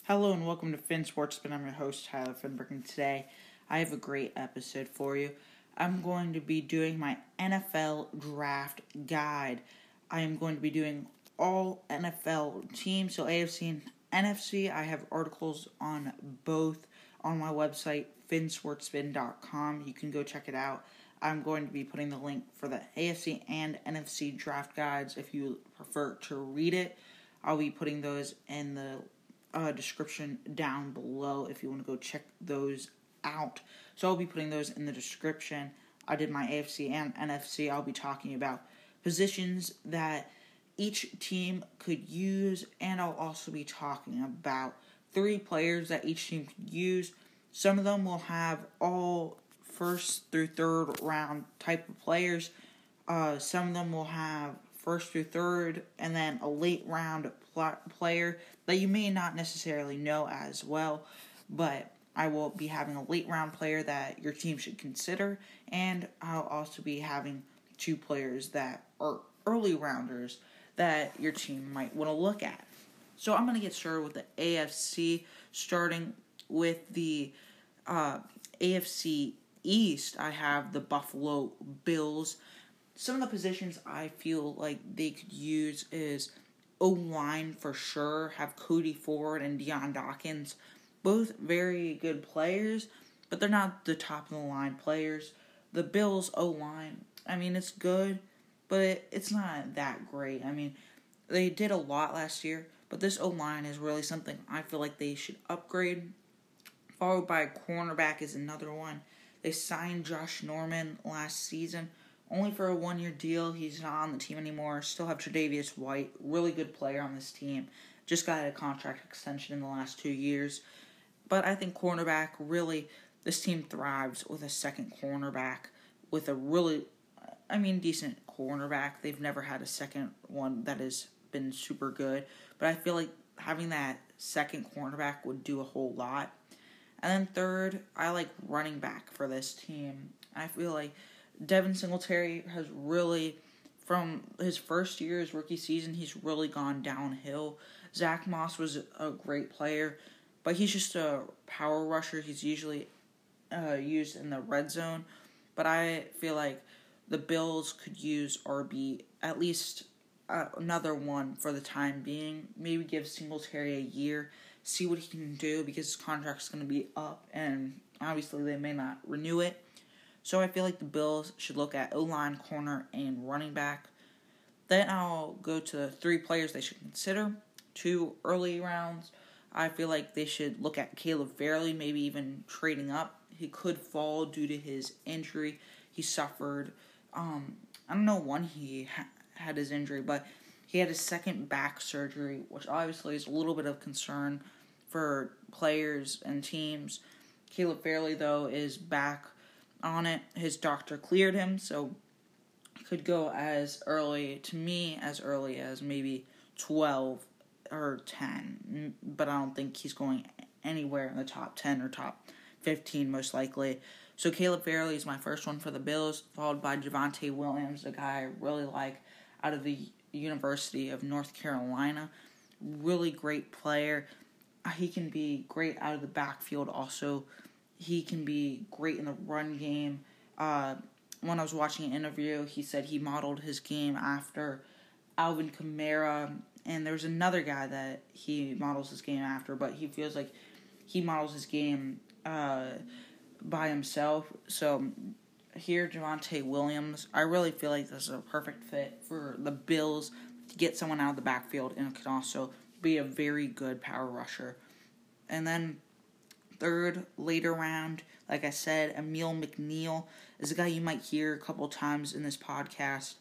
Hello and welcome to Finn Sportsman. I'm your host, Tyler Finberg, and today I have a great episode for you. I'm going to be doing my NFL draft guide. I am going to be doing all NFL teams, so AFC and NFC. I have articles on both on my website, finsportsman.com. You can go check it out. I'm going to be putting the link for the AFC and NFC draft guides if you prefer to read it. I'll be putting those in the description down below if you want to go check those out. So I'll be putting those in the description. I did my AFC and NFC. I'll be talking about positions that each team could use, and I'll also be talking about 3 players that each team could use. Some of them will have all first through third round type of players. Some of them will have first through third, and then a late round player that you may not necessarily know as well, but I will be having a late round player that your team should consider, and I'll also be having 2 players that are early rounders that your team might want to look at. So I'm going to get started with the AFC, starting with the AFC East. I have the Buffalo Bills. Some of the positions I feel like they could use is O-line for sure. Have Cody Ford and Deion Dawkins. Both very good players, but they're not the top of the line players. The Bills O-line, it's good, but it's not that great. They did a lot last year, but this O-line is really something I feel like they should upgrade. Followed by cornerback is another one. They signed Josh Norman last season, only for a 1-year deal. He's not on the team anymore. Still have Tre'Davious White, really good player on this team. Just got a contract extension in the last 2 years. But I think cornerback, really, this team thrives with a second cornerback, with a really, decent cornerback. They've never had a second one that has been super good. But I feel like having that second cornerback would do a whole lot. And then third, I like running back for this team. I feel like Devin Singletary has really, from his first year, his rookie season, he's really gone downhill. Zach Moss was a great player, but he's just a power rusher. He's usually used in the red zone. But I feel like the Bills could use RB, at least another one for the time being. Maybe give Singletary a year, see what he can do, because his contract's going to be up, and obviously they may not renew it. So I feel like the Bills should look at O-line, corner, and running back. Then I'll go to the 3 players they should consider. 2 early rounds. I feel like they should look at Caleb Farley, maybe even trading up. He could fall due to his injury. He suffered, I don't know when he had his injury, but he had his second back surgery, which obviously is a little bit of concern for players and teams. Caleb Farley, though, is back on it. His doctor cleared him, so could go as early as maybe 12 or 10, but I don't think he's going anywhere in the top 10 or top 15 most likely. So Caleb Farley is my first one for the Bills, followed by Javonte Williams, a guy I really like out of the University of North Carolina. Really great player. He can be great out of the backfield also. He can be great in the run game. When I was watching an interview, he said he modeled his game after Alvin Kamara, and there's another guy that he models his game after, but he feels like he models his game by himself. So here, Javonte Williams, I really feel like this is a perfect fit for the Bills to get someone out of the backfield, and it could also be a very good power rusher. And then third, later round, like I said, Emil McNeil is a guy you might hear a couple times in this podcast.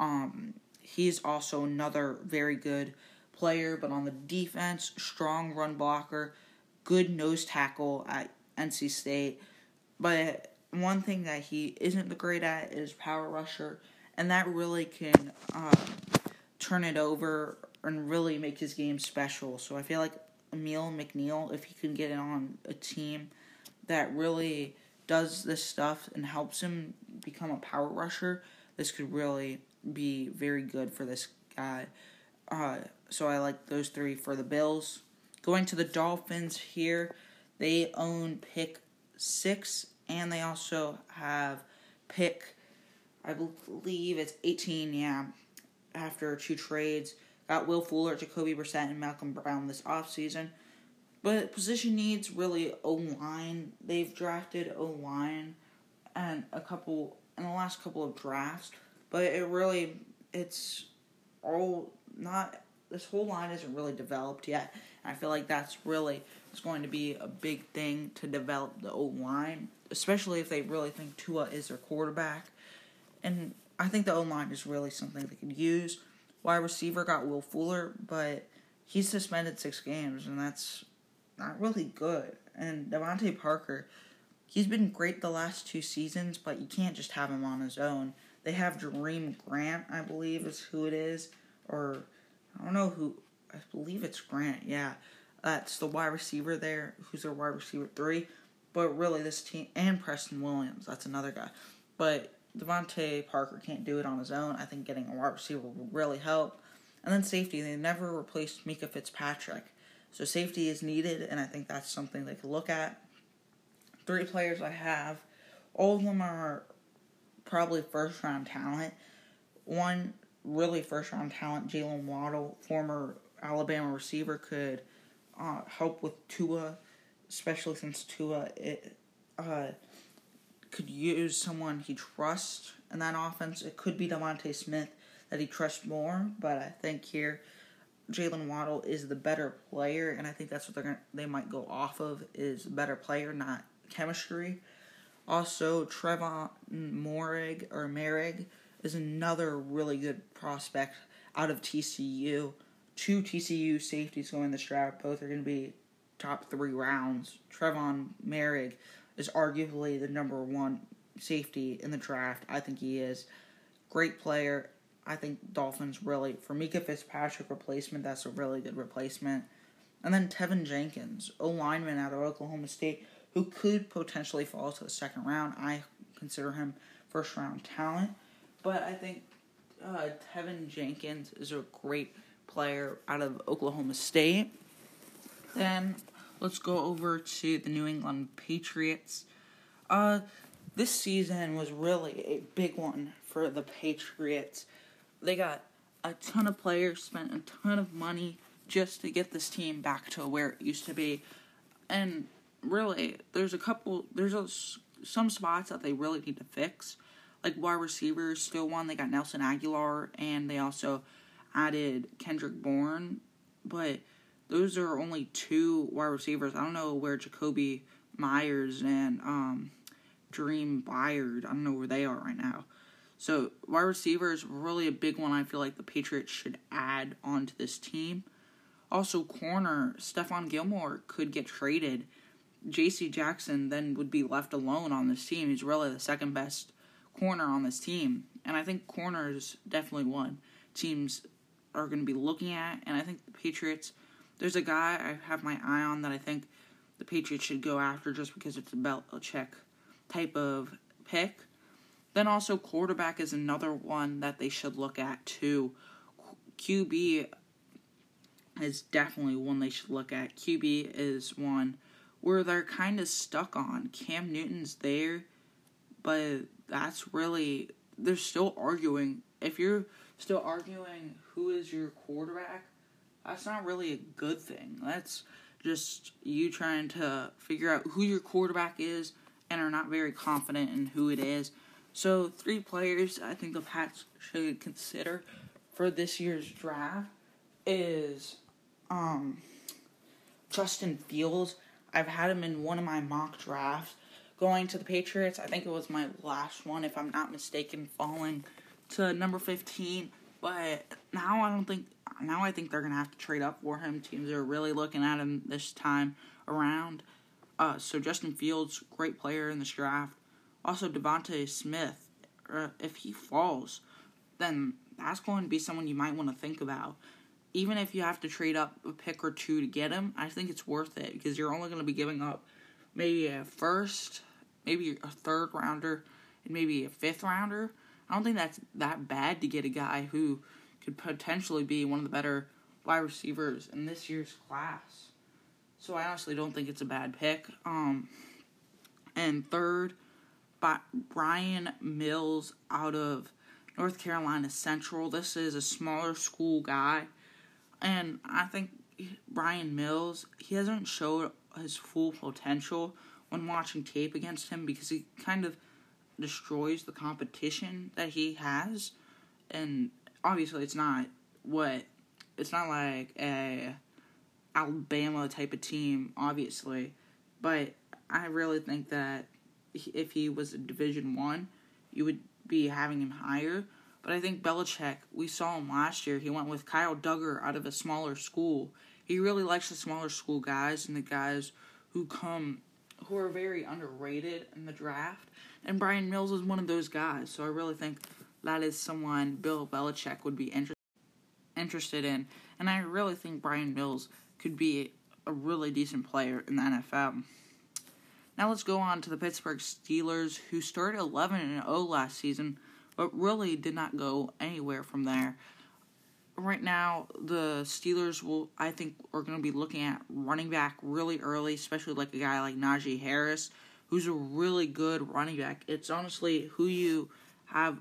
He's also another very good player, but on the defense, strong run blocker, good nose tackle at NC State. But one thing that he isn't great at is power rusher, and that really can turn it over and really make his game special. So I feel like Emil McNeil, if he can get on a team that really does this stuff and helps him become a power rusher, this could really be very good for this guy. So I like those 3 for the Bills. Going to the Dolphins here, they own pick 6, and they also have pick, I believe it's 18, after 2 trades. Got Will Fuller, Jacoby Brissett, and Malcolm Brown this offseason. But position needs really O-line. They've drafted O-line and in the last couple of drafts. But it's all not, this whole line isn't really developed yet. And I feel like it's going to be a big thing to develop the O-line, especially if they really think Tua is their quarterback. And I think the O-line is really something they could use. Wide receiver got Will Fuller, but he's suspended 6 games, and that's not really good. And Devontae Parker, he's been great the last 2 seasons, but you can't just have him on his own. They have Jareem Grant, I believe is who it is, or I don't know who. I believe it's Grant. Yeah, that's the wide receiver there, who's their wide receiver 3. But really, this team, and Preston Williams, that's another guy. But Devontae Parker can't do it on his own. I think getting a wide receiver would really help. And then safety, they never replaced Minkah Fitzpatrick. So safety is needed, and I think that's something they could look at. 3 players I have, all of them are probably first-round talent. One really first-round talent, Jalen Waddle, former Alabama receiver, could help with Tua, especially since Tua could use someone he trusts in that offense. It could be DeVonta Smith that he trusts more, but I think here Jalen Waddle is the better player, and I think that's what they might go off of, is better player, not chemistry. Also, Trevon Moehrig is another really good prospect out of TCU. 2 TCU safeties going this draft. Both are going to be top 3 rounds. Trevon Moehrig is arguably the number 1 safety in the draft. I think he is. Great player. I think Dolphins really, for Minkah Fitzpatrick replacement, that's a really good replacement. And then Tevin Jenkins, O-lineman out of Oklahoma State, who could potentially fall to the 2nd round. I consider him first-round talent. But I think Tevin Jenkins is a great player out of Oklahoma State. Then let's go over to the New England Patriots. This season was really a big one for the Patriots. They got a ton of players, spent a ton of money just to get this team back to where it used to be. And really, there's some spots that they really need to fix. Like wide receivers, still one. They got Nelson Aguilar, and they also added Kendrick Bourne. But those are only 2 wide receivers. I don't know where Jacoby Myers and Dream Byard, I don't know where they are right now. So wide receiver is really a big one I feel like the Patriots should add onto this team. Also corner, Stephon Gilmore could get traded. J.C. Jackson then would be left alone on this team. He's really the second best corner on this team. And I think corner is definitely one teams are going to be looking at. And I think the Patriots, there's a guy I have my eye on that I think the Patriots should go after just because it's a Belichick type of pick. Then also quarterback is another one that they should look at too. QB is definitely one they should look at. QB is one where they're kind of stuck on. Cam Newton's there, but that's really, they're still arguing. If you're still arguing who is your quarterback, that's not really a good thing. That's just you trying to figure out who your quarterback is and are not very confident in who it is. So 3 players I think the Pats should consider for this year's draft is Justin Fields. I've had him in one of my mock drafts. Going to the Patriots, I think it was my last one, if I'm not mistaken, falling to number 15. But now I think they're going to have to trade up for him. Teams are really looking at him this time around. So Justin Fields, great player in this draft. Also DeVonta Smith, if he falls, then that's going to be someone you might want to think about. Even if you have to trade up a pick or 2 to get him, I think it's worth it because you're only going to be giving up maybe a first, maybe a 3rd rounder, and maybe a 5th rounder. I don't think that's that bad to get a guy who could potentially be one of the better wide receivers in this year's class. So I honestly don't think it's a bad pick. And third, Brian Mills out of North Carolina Central. This is a smaller school guy. And I think Brian Mills, he hasn't showed his full potential when watching tape against him because he kind of destroys the competition that he has. And obviously it's not like a Alabama type of team, obviously. But I really think that if he was a Division I, you would be having him higher. But I think Belichick, we saw him last year. He went with Kyle Duggar out of a smaller school. He really likes the smaller school guys and the guys who are very underrated in the draft. And Brian Mills is one of those guys. So I really think that is someone Bill Belichick would be interested in. And I really think Brian Mills could be a really decent player in the NFL. Now let's go on to the Pittsburgh Steelers, who started 11-0 last season, but really did not go anywhere from there. Right now, the Steelers I think, are going to be looking at running back really early, especially like a guy like Najee Harris, who's a really good running back. It's honestly who you have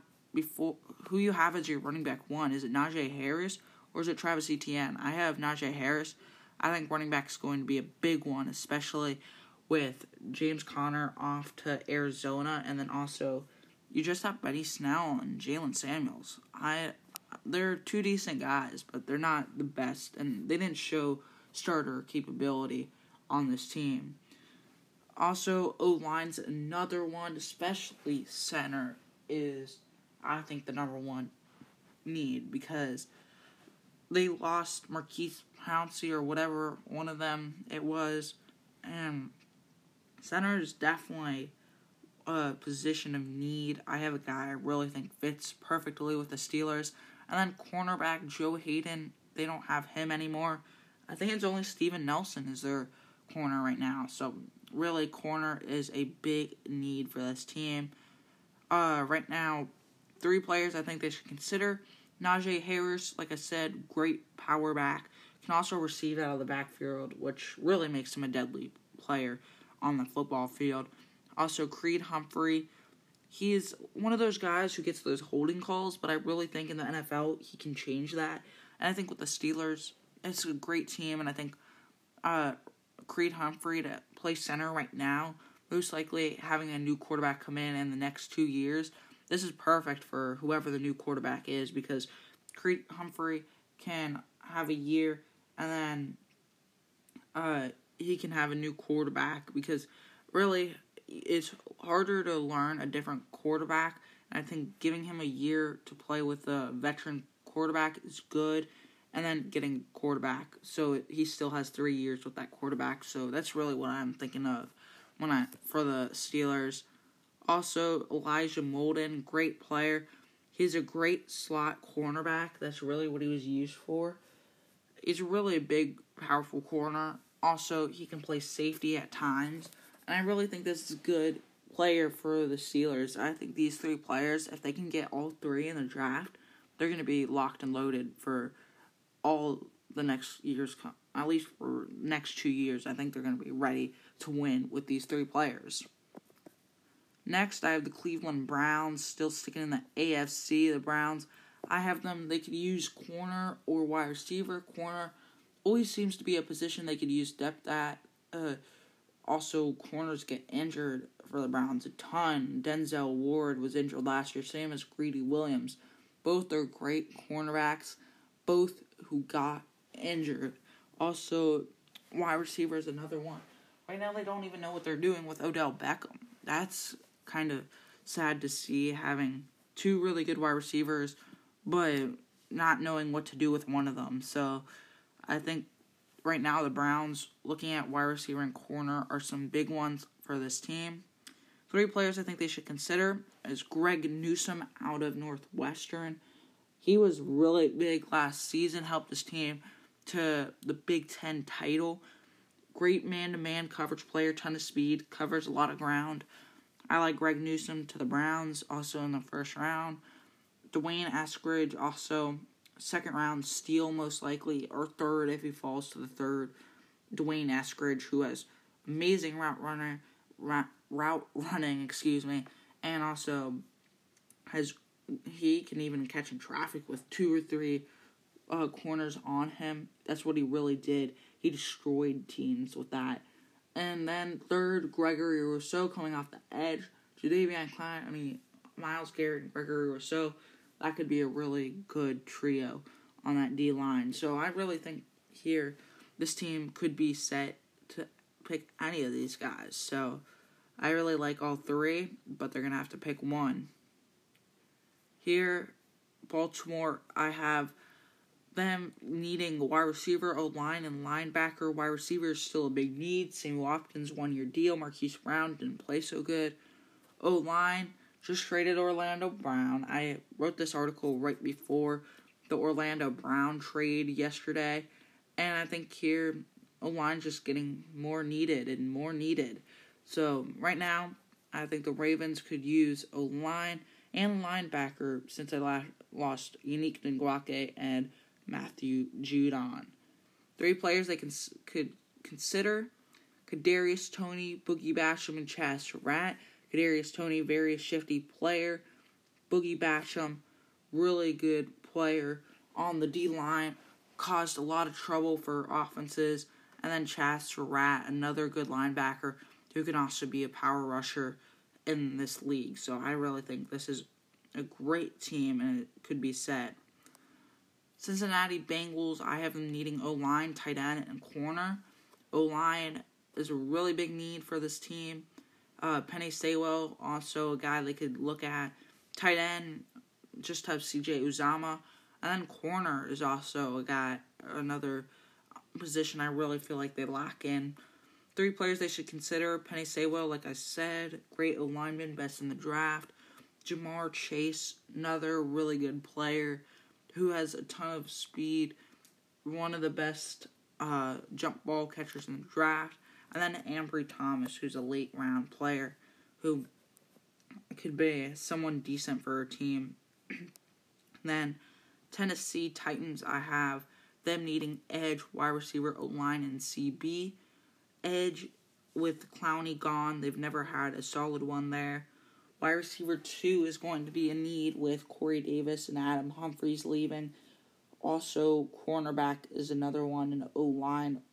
as your running back one. Is it Najee Harris or is it Travis Etienne? I have Najee Harris. I think running back is going to be a big one, especially with James Conner off to Arizona, and then also you just have Benny Snell and Jalen Samuels. They're two decent guys, but they're not the best, and they didn't show starter capability on this team. Also, O-line's another one, especially center, is, I think, the number one need, because they lost Marquise Pouncey or whatever one of them it was, and center is definitely a position of need. I have a guy I really think fits perfectly with the Steelers. And then cornerback Joe Hayden, they don't have him anymore. I think it's only Steven Nelson is their corner right now. So really, corner is a big need for this team. Right now, 3 players I think they should consider. Najee Harris, like I said, great power back. Can also receive out of the backfield, which really makes him a deadly player on the football field. Also, Creed Humphrey. He is one of those guys who gets those holding calls, but I really think in the NFL he can change that. And I think with the Steelers, it's a great team, and I think Creed Humphrey to play center right now, most likely having a new quarterback come in the next 2 years, this is perfect for whoever the new quarterback is, because Creed Humphrey can have a year, and then he can have a new quarterback, because really it's harder to learn a different quarterback, and I think giving him a year to play with a veteran quarterback is good, and then getting quarterback, so he still has 3 years with that quarterback. So that's really what I'm thinking of for the Steelers. Also, Elijah Molden, great player. He's a great slot cornerback. That's really what he was used for. He's really a big, powerful corner. Also, he can play safety at times. And I really think this is a good player for the Steelers. I think these 3 players, if they can get all 3 in the draft, they're going to be locked and loaded for all the next years, at least for the next 2 years. I think they're going to be ready to win with these 3 players. Next, I have the Cleveland Browns, still sticking in the AFC. The Browns, I have them, they could use corner or wide receiver. Corner always seems to be a position they could use depth at. Also, corners get injured for the Browns a ton. Denzel Ward was injured last year, same as Greedy Williams. Both are great cornerbacks, both who got injured. Also, wide receiver is another one. Right now, they don't even know what they're doing with Odell Beckham. That's kind of sad to see, having 2 really good wide receivers, but not knowing what to do with one of them. So, I think right now the Browns, looking at wide receiver and corner, are some big ones for this team. 3 players I think they should consider is Greg Newsome out of Northwestern. He was really big last season, helped his team to the Big Ten title. Great man-to-man coverage player, ton of speed, covers a lot of ground. I like Greg Newsome to the Browns, also in the first round. Dwayne Eskridge, also second round steal most likely, or third if he falls to the third. Dwayne Eskridge, who has amazing route running, and also he can even catch in traffic with 2 or 3 corners on him. That's what he really did. He destroyed teams with that. And then third, Gregory Rousseau coming off the edge. Myles Garrett and Gregory Rousseau. That could be a really good trio on that D-line. So I really think here this team could be set to pick any of these guys. So I really like all 3, but they're going to have to pick one. Here, Baltimore, I have them needing wide receiver, O-line, and linebacker. Wide receiver is still a big need. Sammy Watkins, 1-year deal. Marquise Brown didn't play so good. O-line, just traded Orlando Brown. I wrote this article right before the Orlando Brown trade yesterday. And I think here, O-line just getting more needed. So, right now, I think the Ravens could use O-line and linebacker since I lost Yannick Ngakoue and Matthew Judon. 3 players they could consider: Kadarius Toney, Boogie Basham, and Chaz Surratt. Kadarius Toney, very shifty player. Boogie Basham, really good player on the D-line, caused a lot of trouble for offenses. And then Chaz Surratt, another good linebacker who can also be a power rusher in this league. So I really think this is a great team and it could be set. Cincinnati Bengals, I have them needing O-line, tight end, and corner. O-line is a really big need for this team. Penny Sewell, also a guy they could look at. Tight end, just have CJ Uzomah. And then corner is also another position I really feel like they lack in. 3 players they should consider: Penny Sewell, like I said, great O-lineman, best in the draft. Jamar Chase, another really good player who has a ton of speed, one of the best jump ball catchers in the draft. And then Ambry Thomas, who's a late round player who could be someone decent for a team. Then Tennessee Titans, I have them needing edge, wide receiver, O-line, and CB. Edge, with Clowney gone, they've never had a solid one there. Wide receiver 2 is going to be a need with Corey Davis and Adam Humphries leaving. Also, cornerback is another one, and O-line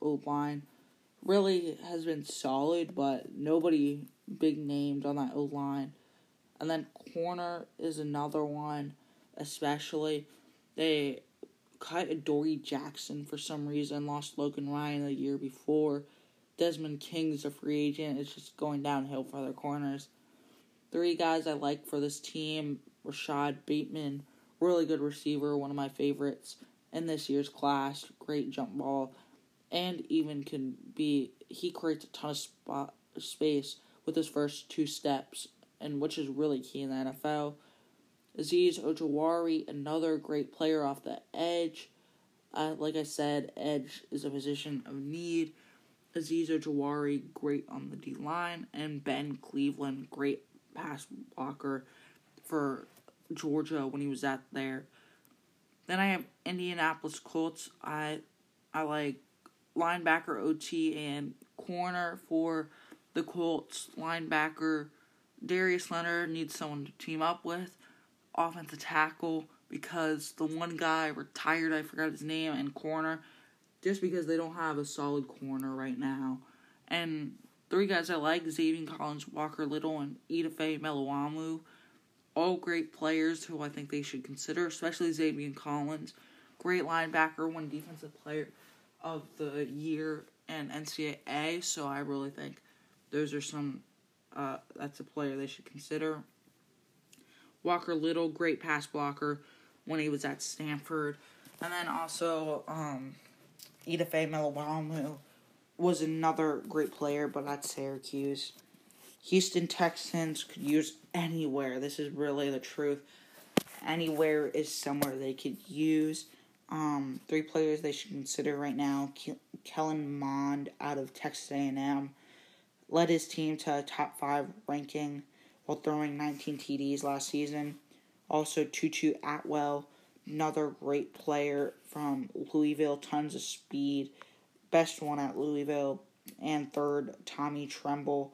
really has been solid, but nobody big named on that O-line. And then corner is another one, especially. They cut Adoree Jackson for some reason, lost Logan Ryan the year before. Desmond King is a free agent. It's just going downhill for their corners. 3 guys I like for this team: Rashad Bateman, really good receiver, one of my favorites in this year's class, great jump ball, and even he creates a ton of space with his first 2 steps, and which is really key in the NFL. Azeez Ojulari, another great player off the edge. Like I said, edge is a position of need. Azeez Ojulari, great on the D-line, and Ben Cleveland, great pass blocker for Georgia when he was at there. Then I have Indianapolis Colts. I like linebacker, OT, and corner for the Colts. Linebacker, Darius Leonard needs someone to team up with. Offensive tackle, because the one guy retired, I forgot his name, and corner, just because they don't have a solid corner right now. And 3 guys I like: Xavier Collins, Walker Little, and Idafe Meliwamu. All great players who I think they should consider, especially Xavier Collins. Great linebacker, won Defensive Player of the Year in NCAA, so I really think those are that's a player they should consider. Walker Little, great pass blocker when he was at Stanford. And then also Idafe Meliwamu was another great player, but at Syracuse. Houston Texans could use anywhere. This is really the truth. Anywhere is somewhere they could use. 3 players they should consider right now: Kellen Mond out of Texas A&M led his team to a top 5 ranking while throwing 19 TDs last season. Also, Tutu Atwell, another great player from Louisville, tons of speed, best one at Louisville, and third, Tommy Tremble.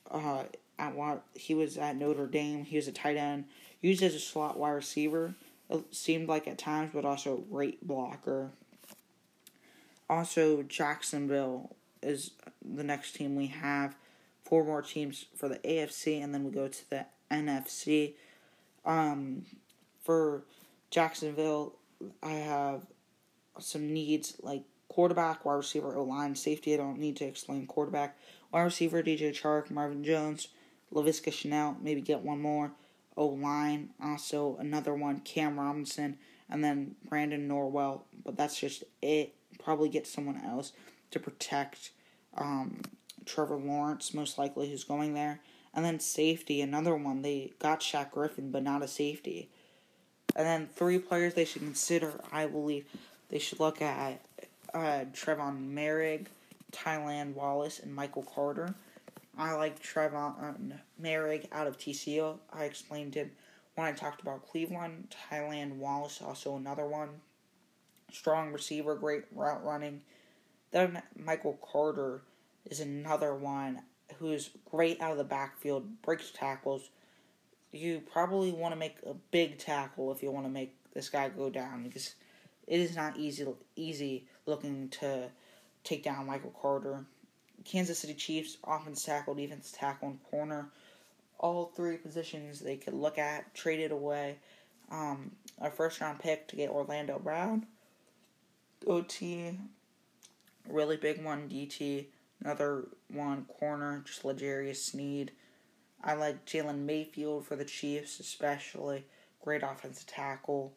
He was at Notre Dame. He was a tight end, used as a slot wide receiver. It seemed like at times, but also a great blocker. Also, Jacksonville is the next team we have. 4 more teams for the AFC, and then we go to the NFC. For Jacksonville, I have some needs like quarterback, wide receiver, O-line, safety. I don't need to explain quarterback. Wide receiver, DJ Chark, Marvin Jones, Laviska Shenault, maybe get one more. O-line, also another one, Cam Robinson, and then Brandon Norwell. But that's just it. Probably get someone else to protect Trevor Lawrence, most likely, who's going there. And then safety, another one. They got Shaq Griffin, but not a safety. And then 3 players they should consider, I believe. They should look at Trevon Merrick, Tylan Wallace, and Michael Carter. I like Trevon Merrick out of TCU. I explained him when I talked about Cleveland. Tylan Wallace, also another one. Strong receiver, great route running. Then Michael Carter is another one who's great out of the backfield, breaks tackles. You probably want to make a big tackle if you want to make this guy go down, because it is not easy looking to take down Michael Carter. Kansas City Chiefs, offense tackle, defense tackle, and corner. All 3 positions they could look at, traded away. A first-round pick to get Orlando Brown. OT, really big one, DT. Another one, corner, just L'Jarius Sneed. I like Jalen Mayfield for the Chiefs, especially. Great offensive tackle.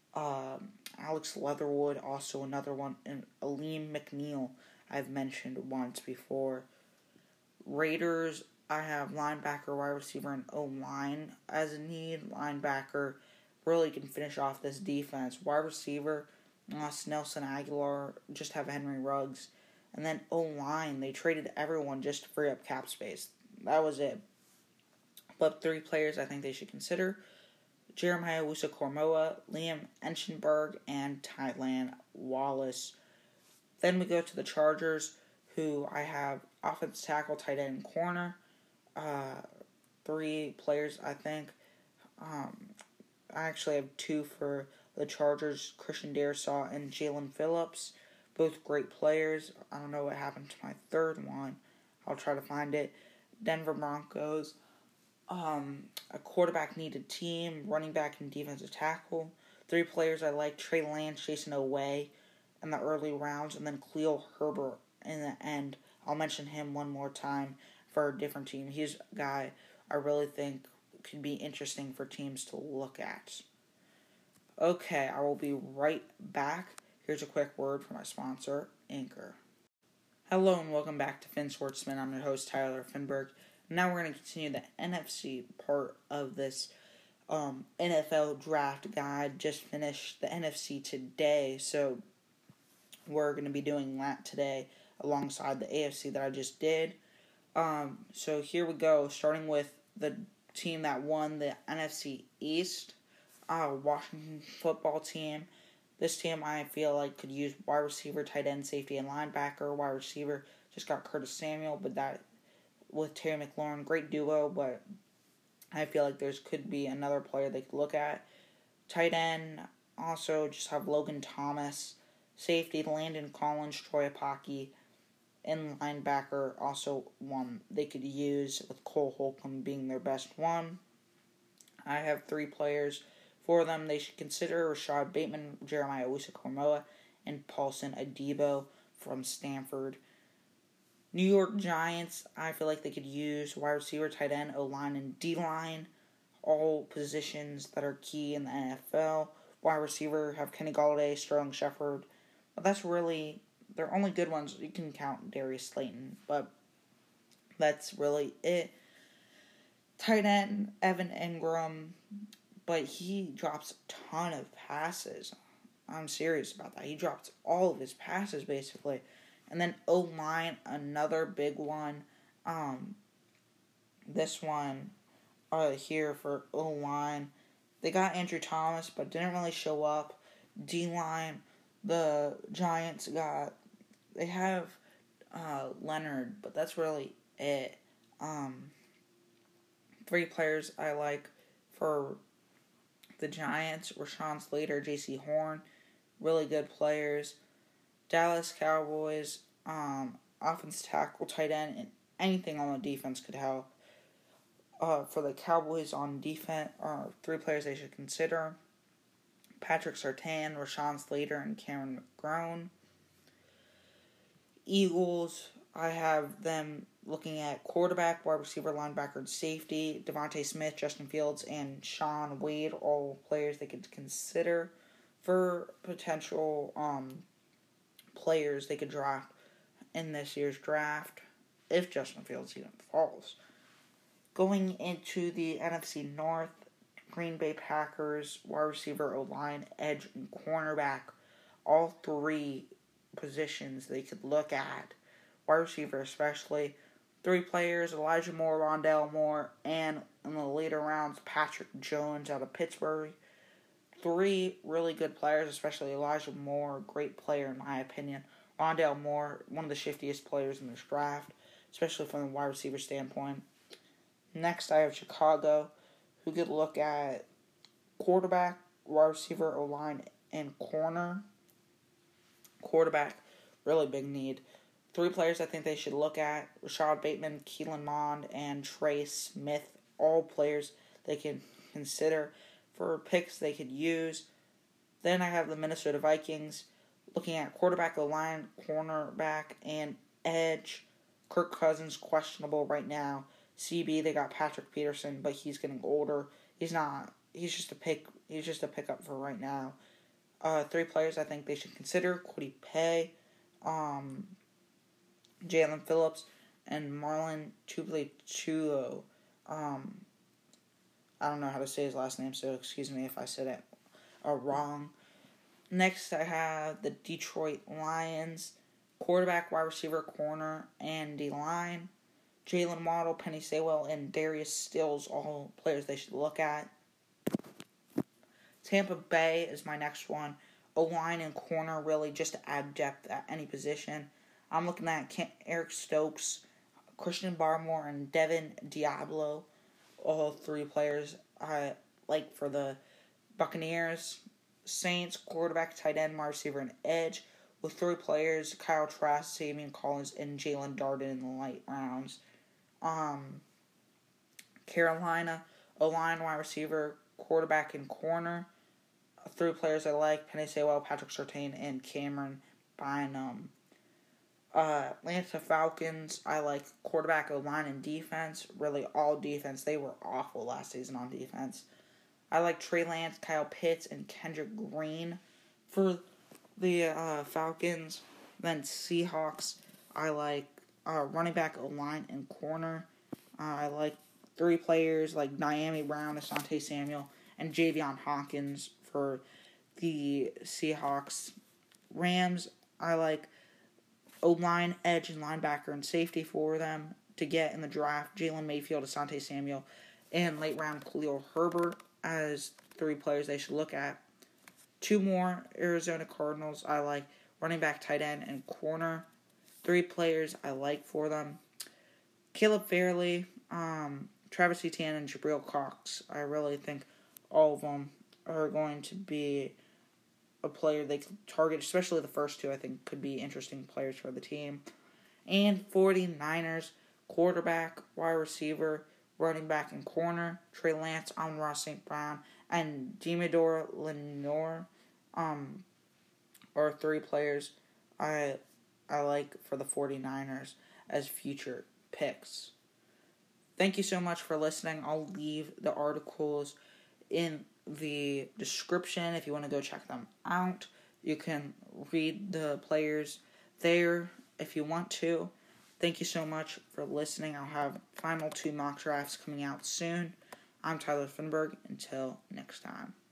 Alex Leatherwood, also another one. And Aleem McNeil, I've mentioned once before. Raiders, I have linebacker, wide receiver, and O-line as a need. Linebacker really can finish off this defense. Wide receiver, lost Nelson Aguilar, just have Henry Ruggs. And then O-line, they traded everyone just to free up cap space. That was it. But 3 players I think they should consider: Jeremiah Owusu-Koramoah, Liam Enchenberg, and Tylan Wallace. Then we go to the Chargers, who I have offensive tackle, tight end, and corner. 3 players, I think. I actually have 2 for the Chargers, Christian Darrisaw and Jalen Phillips. Both great players. I don't know what happened to my 3rd one. I'll try to find it. Denver Broncos. A quarterback-needed team, running back and defensive tackle. 3 players I like: Trey Lance, Jason Oweh in the early rounds, and then Khalil Herbert in the end. I'll mention him one more time for a different team. He's a guy I really think could be interesting for teams to look at. Okay, I will be right back. Here's a quick word from my sponsor, Anchor. Hello and welcome back to Finn Schwartzman. I'm your host, Tyler Finberg. Now we're going to continue the NFC part of this NFL draft guide. Just finished the NFC today, so we're going to be doing that today alongside the AFC that I just did. So here we go, starting with the team that won the NFC East, Washington football team. This team I feel like could use wide receiver, tight end, safety, and linebacker. Wide receiver just got Curtis Samuel, but that with Terry McLaurin, great duo, but I feel like there could be another player they could look at. Tight end, also just have Logan Thomas. Safety, Landon Collins, Troy Apake. And linebacker, also one they could use, with Cole Holcomb being their best one. I have 3 players for them they should consider: Rashad Bateman, Jeremiah Owusu-Koramoah, and Paulson Adebo from Stanford. New York Giants, I feel like they could use wide receiver, tight end, O-line, and D-line. All positions that are key in the NFL. Wide receiver, have Kenny Golladay, Sterling Shepard. But that's really, they're only good ones. You can count Darius Slayton, but that's really it. Tight end, Evan Engram, but he drops a ton of passes. I'm serious about that. He drops all of his passes, basically. And then O-line, another big one. This one here for O-line. They got Andrew Thomas, but didn't really show up. D-line, the Giants got They have Leonard, but that's really it. 3 players I like for the Giants: Rashawn Slater, J.C. Horn, really good players. Dallas Cowboys, offense tackle, tight end, and anything on the defense could help. For the Cowboys on defense, 3 players they should consider: Patrick Surtain, Rashawn Slater, and Cameron McGrone. Eagles, I have them looking at quarterback, wide receiver, linebacker, and safety. Devontae Smith, Justin Fields, and Sean Wade, all players they could consider for potential players they could draft in this year's draft if Justin Fields even falls. Going into the NFC North, Green Bay Packers, wide receiver, O-line, edge, and cornerback, all 3 positions they could look at. Wide receiver especially. 3 players: Elijah Moore, Rondale Moore, and in the later rounds, Patrick Jones out of Pittsburgh. 3 really good players, especially Elijah Moore, great player in my opinion. Rondale Moore, one of the shiftiest players in this draft, especially from the wide receiver standpoint. Next, I have Chicago, who could look at quarterback, wide receiver, O-line, and corner. Quarterback, really big need. 3 players I think they should look at: Rashad Bateman, Keelan Mond, and Trey Smith. All players they can consider for picks they could use. Then I have the Minnesota Vikings looking at quarterback, O-line, cornerback, and edge. Kirk Cousins questionable right now. CB, they got Patrick Peterson, but he's getting older. He's just a pickup for right now. 3 players I think they should consider: Kwity Paye, Jalen Phillips, and Marlon Tuipulotu. I don't know how to say his last name, so excuse me if I said it wrong. Next, I have the Detroit Lions, quarterback, wide receiver, corner, and D-line. Jalen Waddle, Penny Sewell, and Darius Stills, all players they should look at. Tampa Bay is my next one. O-line and corner, really, just to add depth at any position. I'm looking at Eric Stokes, Christian Barmore, and Devin Diablo. All 3 players I like for the Buccaneers. Saints, quarterback, tight end, wide receiver, and edge. With 3 players: Kyle Trask, Damian Collins, and Jalen Darden in the late rounds. Carolina, O-line, wide receiver, quarterback, and corner. 3 players I like: Penny Sewell, Patrick Surtain, and Cameron Bynum. Atlanta Falcons, I like quarterback, O-line, and defense. Really, all defense. They were awful last season on defense. I like Trey Lance, Kyle Pitts, and Kendrick Green for the Falcons. Then Seahawks, I like running back, O-line, and corner. I like 3 players like Dyami Brown, Asante Samuel, and Javion Hawkins for the Seahawks. Rams, I like O-line, edge, and linebacker, and safety for them to get in the draft: Jalen Mayfield, Asante Samuel, and late round Khalil Herbert as 3 players they should look at. 2 more: Arizona Cardinals, I like running back, tight end, and corner. 3 players I like for them: Caleb Fairley, Travis Etienne, and Jabril Cox. I really think all of them are going to be a player they could target, especially the first 2, I think, could be interesting players for the team. And 49ers, quarterback, wide receiver, running back, and corner: Trey Lance, Amon-Ra St. Brown, and Deommodore Lenoir are 3 players I like for the 49ers as future picks. Thank you so much for listening. I'll leave the articles in the description if you want to go check them out. You can read the players there if you want to. Thank you so much for listening. I'll have final 2 mock drafts coming out soon. I'm Tyler Finberg. Until next time.